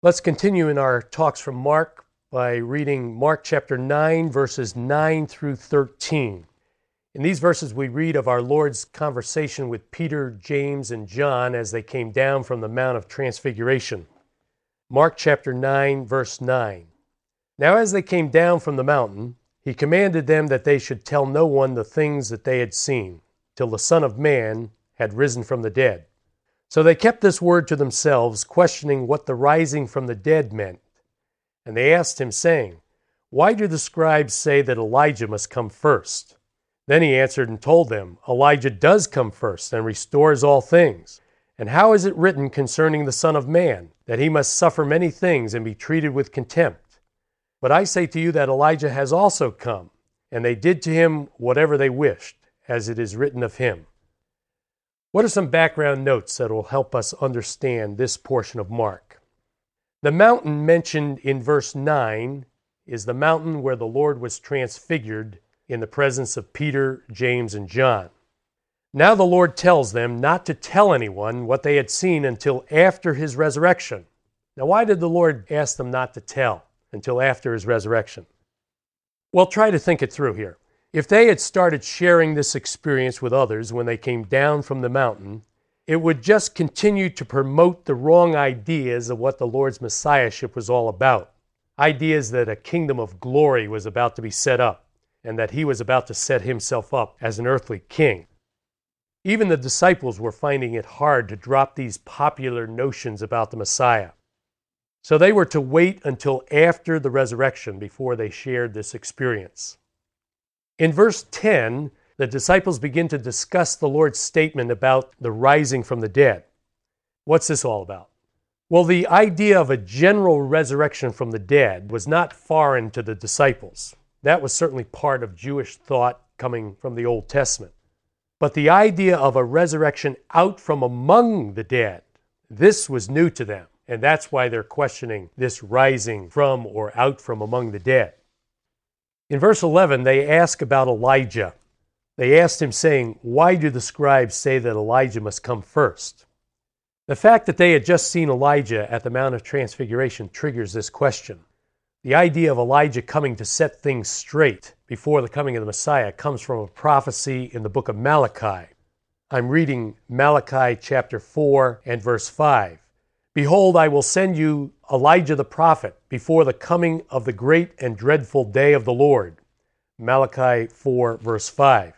Let's continue in our talks from Mark by reading Mark chapter 9, verses 9 through 13. In these verses, we read of our Lord's conversation with Peter, James, and John as they came down from the Mount of Transfiguration. Mark chapter 9, verse 9. Now as they came down from the mountain, he commanded them that they should tell no one the things that they had seen, till the Son of Man had risen from the dead. So they kept this word to themselves, questioning what the rising from the dead meant. And they asked him, saying, Why do the scribes say that Elijah must come first? Then he answered and told them, Elijah does come first and restores all things. And how is it written concerning the Son of Man, that he must suffer many things and be treated with contempt? But I say to you that Elijah has also come, and they did to him whatever they wished, as it is written of him. What are some background notes that will help us understand this portion of Mark? The mountain mentioned in verse 9 is the mountain where the Lord was transfigured in the presence of Peter, James, and John. Now the Lord tells them not to tell anyone what they had seen until after his resurrection. Now why did the Lord ask them not to tell until after his resurrection? Well, try to think it through here. If they had started sharing this experience with others when they came down from the mountain, it would just continue to promote the wrong ideas of what the Lord's Messiahship was all about. Ideas that a kingdom of glory was about to be set up, and that he was about to set himself up as an earthly king. Even the disciples were finding it hard to drop these popular notions about the Messiah. So they were to wait until after the resurrection before they shared this experience. In verse 10, the disciples begin to discuss the Lord's statement about the rising from the dead. What's this all about? Well, the idea of a general resurrection from the dead was not foreign to the disciples. That was certainly part of Jewish thought coming from the Old Testament. But the idea of a resurrection out from among the dead, this was new to them. And that's why they're questioning this rising from or out from among the dead. In verse 11, they ask about Elijah. They asked him, saying, Why do the scribes say that Elijah must come first? The fact that they had just seen Elijah at the Mount of Transfiguration triggers this question. The idea of Elijah coming to set things straight before the coming of the Messiah comes from a prophecy in the book of Malachi. I'm reading Malachi chapter 4 and verse 5. Behold, I will send you Elijah the prophet before the coming of the great and dreadful day of the Lord. Malachi 4, verse 5.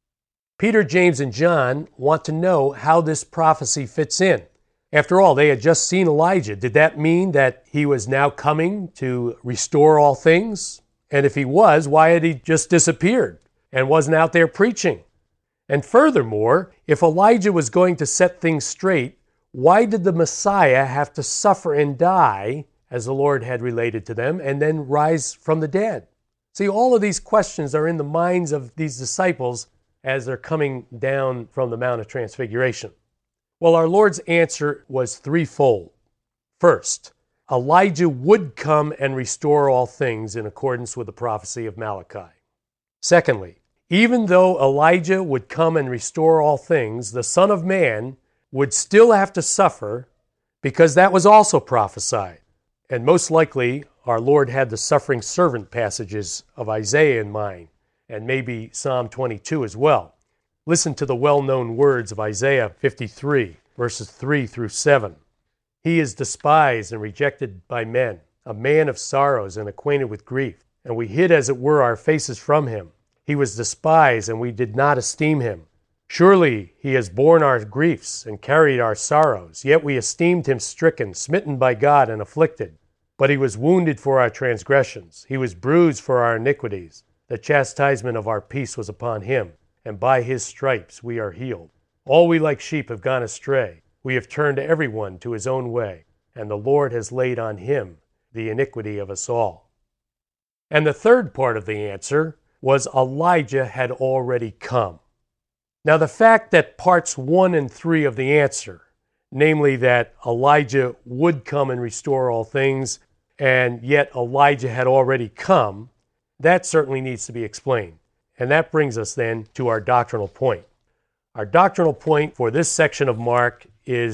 Peter, James, and John want to know how this prophecy fits in. After all, they had just seen Elijah. Did that mean that he was now coming to restore all things? And if he was, why had he just disappeared and wasn't out there preaching? And furthermore, if Elijah was going to set things straight, why did the Messiah have to suffer and die, as the Lord had related to them, and then rise from the dead? See, all of these questions are in the minds of these disciples as they're coming down from the Mount of Transfiguration. Well, our Lord's answer was threefold. First, Elijah would come and restore all things in accordance with the prophecy of Malachi. Secondly, even though Elijah would come and restore all things, the Son of Man would still have to suffer because that was also prophesied. And most likely, our Lord had the suffering servant passages of Isaiah in mind, and maybe Psalm 22 as well. Listen to the well-known words of Isaiah 53, verses 3 through 7. He is despised and rejected by men, a man of sorrows and acquainted with grief, and we hid as it were our faces from him. He was despised, and we did not esteem him. Surely he has borne our griefs and carried our sorrows, yet we esteemed him stricken, smitten by God, and afflicted. But he was wounded for our transgressions, he was bruised for our iniquities. The chastisement of our peace was upon him, and by his stripes we are healed. All we like sheep have gone astray. We have turned every one to his own way, and the Lord has laid on him the iniquity of us all. And the third part of the answer was Elijah had already come. Now, the fact that parts 1 and 3 of the answer, namely that Elijah would come and restore all things, and yet Elijah had already come, that certainly needs to be explained. And that brings us then to our doctrinal point. Our doctrinal point for this section of Mark is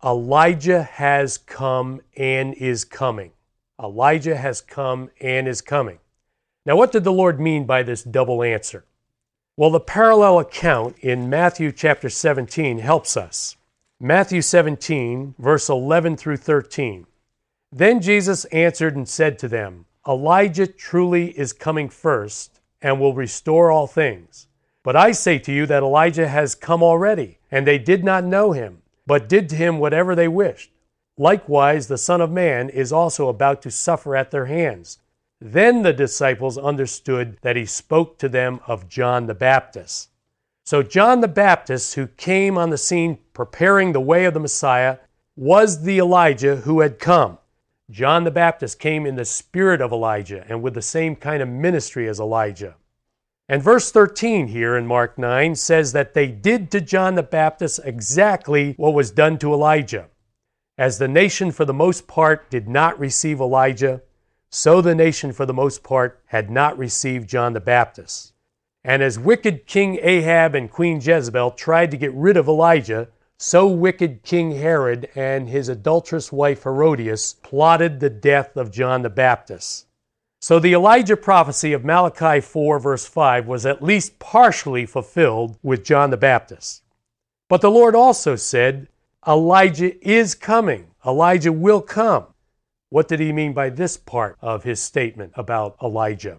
Elijah has come and is coming. Elijah has come and is coming. Now, what did the Lord mean by this double answer? Well, the parallel account in Matthew chapter 17 helps us. Matthew 17, verse 11 through 13. Then Jesus answered and said to them, Elijah truly is coming first and will restore all things. But I say to you that Elijah has come already, and they did not know him, but did to him whatever they wished. Likewise, the Son of Man is also about to suffer at their hands. Then the disciples understood that he spoke to them of John the Baptist. So John the Baptist, who came on the scene preparing the way of the Messiah, was the Elijah who had come. John the Baptist came in the spirit of Elijah and with the same kind of ministry as Elijah. And verse 13 here in Mark 9 says that they did to John the Baptist exactly what was done to Elijah. As the nation for the most part did not receive Elijah, so the nation for the most part had not received John the Baptist. And as wicked King Ahab and Queen Jezebel tried to get rid of Elijah, so wicked King Herod and his adulterous wife Herodias plotted the death of John the Baptist. So the Elijah prophecy of Malachi 4 verse 5 was at least partially fulfilled with John the Baptist. But the Lord also said, Elijah is coming. Elijah will come. What did he mean by this part of his statement about Elijah?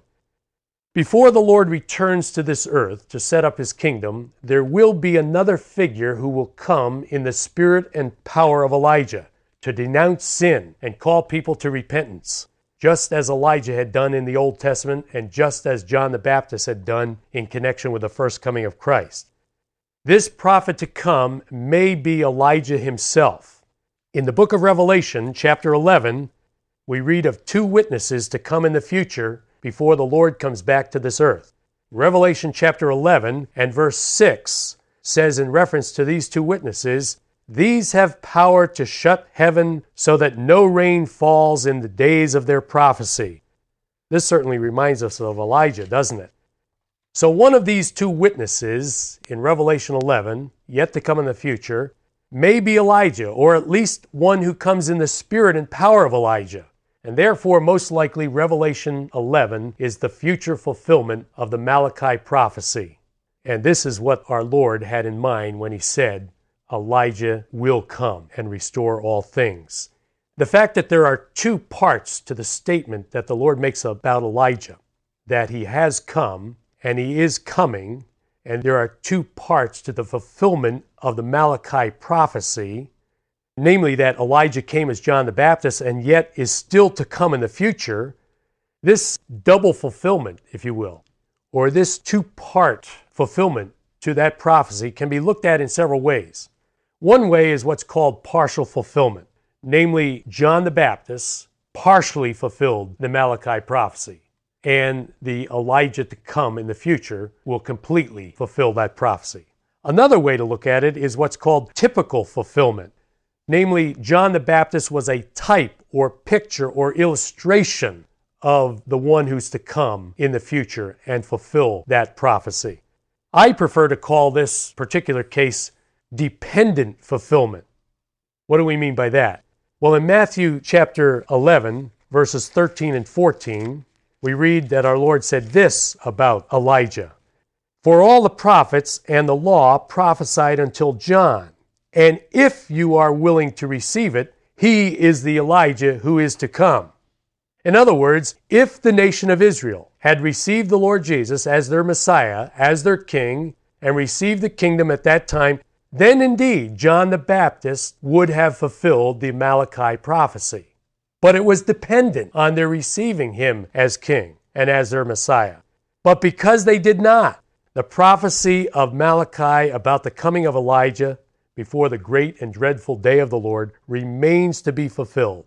Before the Lord returns to this earth to set up his kingdom, there will be another figure who will come in the spirit and power of Elijah to denounce sin and call people to repentance, just as Elijah had done in the Old Testament and just as John the Baptist had done in connection with the first coming of Christ. This prophet to come may be Elijah himself. In the book of Revelation, chapter 11, we read of two witnesses to come in the future before the Lord comes back to this earth. Revelation chapter 11 and verse 6 says in reference to these two witnesses, these have power to shut heaven so that no rain falls in the days of their prophecy. This certainly reminds us of Elijah, doesn't it? So one of these two witnesses in Revelation 11, yet to come in the future, may be Elijah, or at least one who comes in the spirit and power of Elijah. And therefore, most likely, Revelation 11 is the future fulfillment of the Malachi prophecy. And this is what our Lord had in mind when he said, Elijah will come and restore all things. The fact that there are two parts to the statement that the Lord makes about Elijah, that he has come and he is coming, and there are two parts to the fulfillment of the Malachi prophecy, namely that Elijah came as John the Baptist and yet is still to come in the future. This double fulfillment, if you will, or this two-part fulfillment to that prophecy can be looked at in several ways. One way is what's called partial fulfillment, namely John the Baptist partially fulfilled the Malachi prophecy, and the Elijah to come in the future will completely fulfill that prophecy. Another way to look at it is what's called typical fulfillment. Namely, John the Baptist was a type or picture or illustration of the one who's to come in the future and fulfill that prophecy. I prefer to call this particular case dependent fulfillment. What do we mean by that? Well, in Matthew chapter 11, verses 13 and 14, we read that our Lord said this about Elijah. For all the prophets and the law prophesied until John. And if you are willing to receive it, he is the Elijah who is to come. In other words, if the nation of Israel had received the Lord Jesus as their Messiah, as their King, and received the kingdom at that time, then indeed John the Baptist would have fulfilled the Malachi prophecy. But it was dependent on their receiving him as King and as their Messiah. But because they did not, the prophecy of Malachi about the coming of Elijah before the great and dreadful day of the Lord remains to be fulfilled.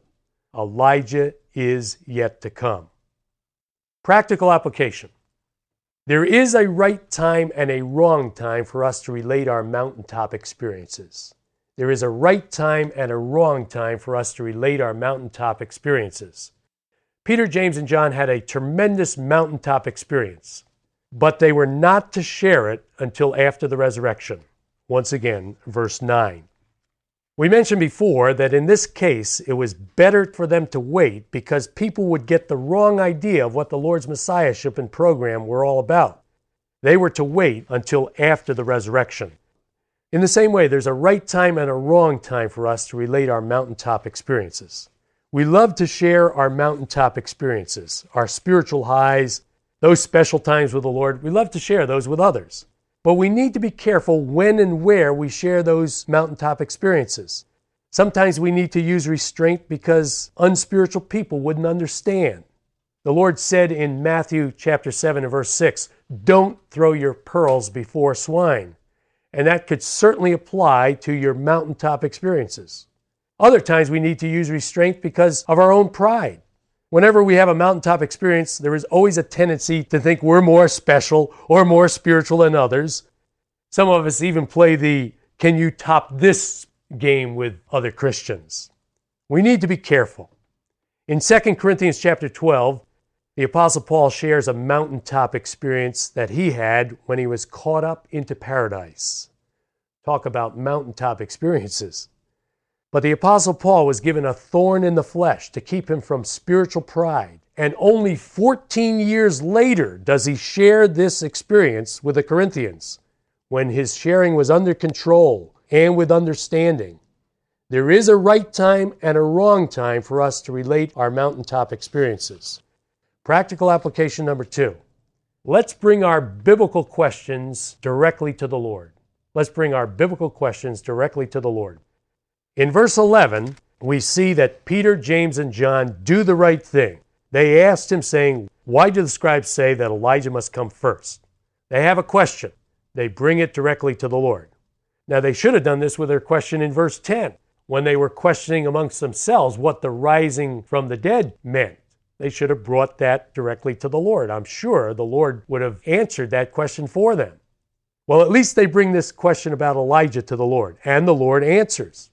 Elijah is yet to come. Practical application. There is a right time and a wrong time for us to relate our mountaintop experiences. There is a right time and a wrong time for us to relate our mountaintop experiences. Peter, James, and John had a tremendous mountaintop experience, but they were not to share it until after the resurrection. Once again, verse 9. We mentioned before that in this case, it was better for them to wait because people would get the wrong idea of what the Lord's Messiahship and program were all about. They were to wait until after the resurrection. In the same way, there's a right time and a wrong time for us to relate our mountaintop experiences. We love to share our mountaintop experiences, our spiritual highs, those special times with the Lord. We love to share those with others. But we need to be careful when and where we share those mountaintop experiences. Sometimes we need to use restraint because unspiritual people wouldn't understand. The Lord said in Matthew chapter 7 and verse 6, "Don't throw your pearls before swine." And that could certainly apply to your mountaintop experiences. Other times we need to use restraint because of our own pride. Whenever we have a mountaintop experience, there is always a tendency to think we're more special or more spiritual than others. Some of us even play the "can you top this" game with other Christians. We need to be careful. In 2 Corinthians chapter 12, the Apostle Paul shares a mountaintop experience that he had when he was caught up into paradise. Talk about mountaintop experiences. But the Apostle Paul was given a thorn in the flesh to keep him from spiritual pride. And only 14 years later does he share this experience with the Corinthians, when his sharing was under control and with understanding. There is a right time and a wrong time for us to relate our mountaintop experiences. Practical application number 2. Let's bring our biblical questions directly to the Lord. Let's bring our biblical questions directly to the Lord. In verse 11, we see that Peter, James, and John do the right thing. They asked him, saying, "Why do the scribes say that Elijah must come first?" They have a question. They bring it directly to the Lord. Now, they should have done this with their question in verse 10, when they were questioning amongst themselves what the rising from the dead meant. They should have brought that directly to the Lord. I'm sure the Lord would have answered that question for them. Well, at least they bring this question about Elijah to the Lord, and the Lord answers.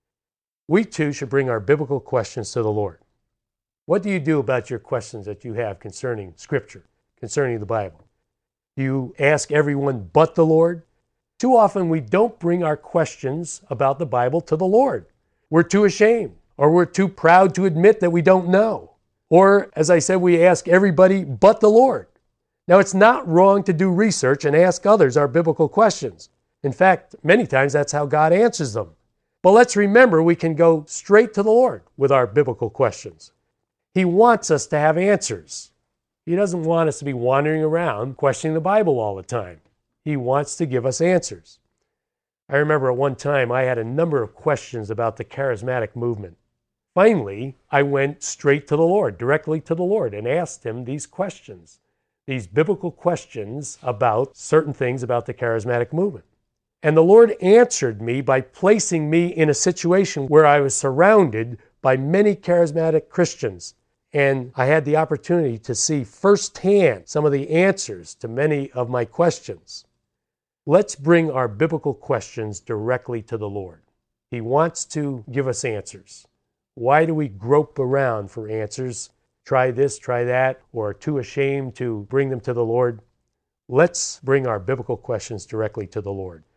We too should bring our biblical questions to the Lord. What do you do about your questions that you have concerning Scripture, concerning the Bible? Do you ask everyone but the Lord? Too often we don't bring our questions about the Bible to the Lord. We're too ashamed, or we're too proud to admit that we don't know. Or, as I said, we ask everybody but the Lord. Now, it's not wrong to do research and ask others our biblical questions. In fact, many times that's how God answers them. But let's remember we can go straight to the Lord with our biblical questions. He wants us to have answers. He doesn't want us to be wandering around questioning the Bible all the time. He wants to give us answers. I remember at one time I had a number of questions about the charismatic movement. Finally, I went straight to the Lord, directly to the Lord, and asked him these questions, these biblical questions about certain things about the charismatic movement. And the Lord answered me by placing me in a situation where I was surrounded by many charismatic Christians. And I had the opportunity to see firsthand some of the answers to many of my questions. Let's bring our biblical questions directly to the Lord. He wants to give us answers. Why do we grope around for answers? Try this, try that, or are too ashamed to bring them to the Lord? Let's bring our biblical questions directly to the Lord.